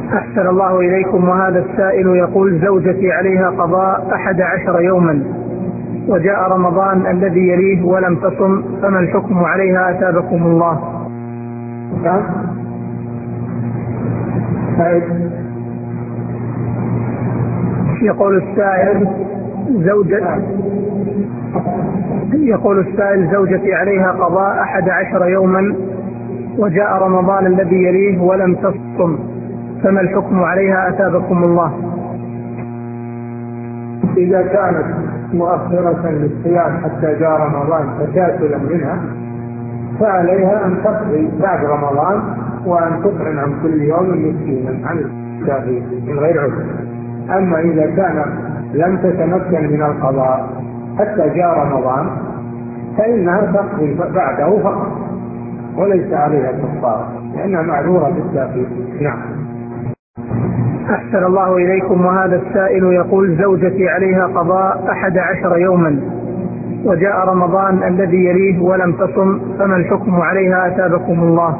أحسن الله إليكم. وهذا السائل يقول: زوجتي عليها قضاء 11 يوما وجاء رمضان الذي يليه ولم تصم، فما الحكم عليها أثابكم الله؟ يقول السائل: زوجتي عليها قضاء 11 يوما وجاء رمضان الذي يليه ولم تصم، فما الحكم عليها أثابكم الله؟ إذا كانت مؤخرة للصيام حتى جاء رمضان تكاسلا منها فعليها أن تقضي بعد رمضان وأن تطعم عن كل يوم مسكينا عن التأخير من غير عذر. أما إذا كان لم تتمكن من القضاء حتى جاء رمضان فإنها تقضي بعده فقط وليس عليها كفارة لأنها معذورة بالتأخير. نعم. أحسن الله إليكم. وهذا السائل يقول: زوجتي عليها قضاء 11 يوما وجاء رمضان الذي يليه ولم تصم، فما الحكم عليها أثابكم الله؟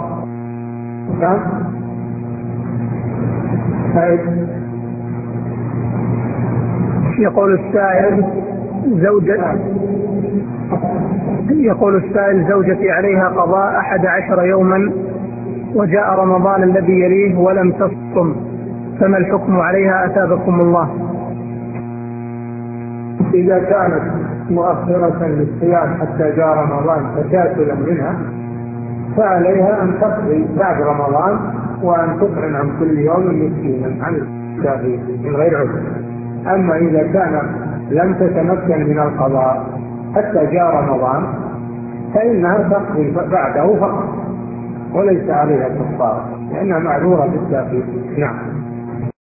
يقول السائل: زوجتي عليها قضاء 11 يوما وجاء رمضان الذي يليه ولم تصم، فما الحكم عليها أثابكم الله؟ إذا كانت مؤخرة للصيام حتى جاء رمضان تكاسلا منها فعليها أن تقضي بعد رمضان وأن تطعم عن كل يوم مسكينا عن التأخير من غير عذر. أما إذا كان لم تتمكن من القضاء حتى جاء رمضان فإنها تقضي بعده فقط وليس عليها كفارة لأنها معذورة بالتأخير. نعم.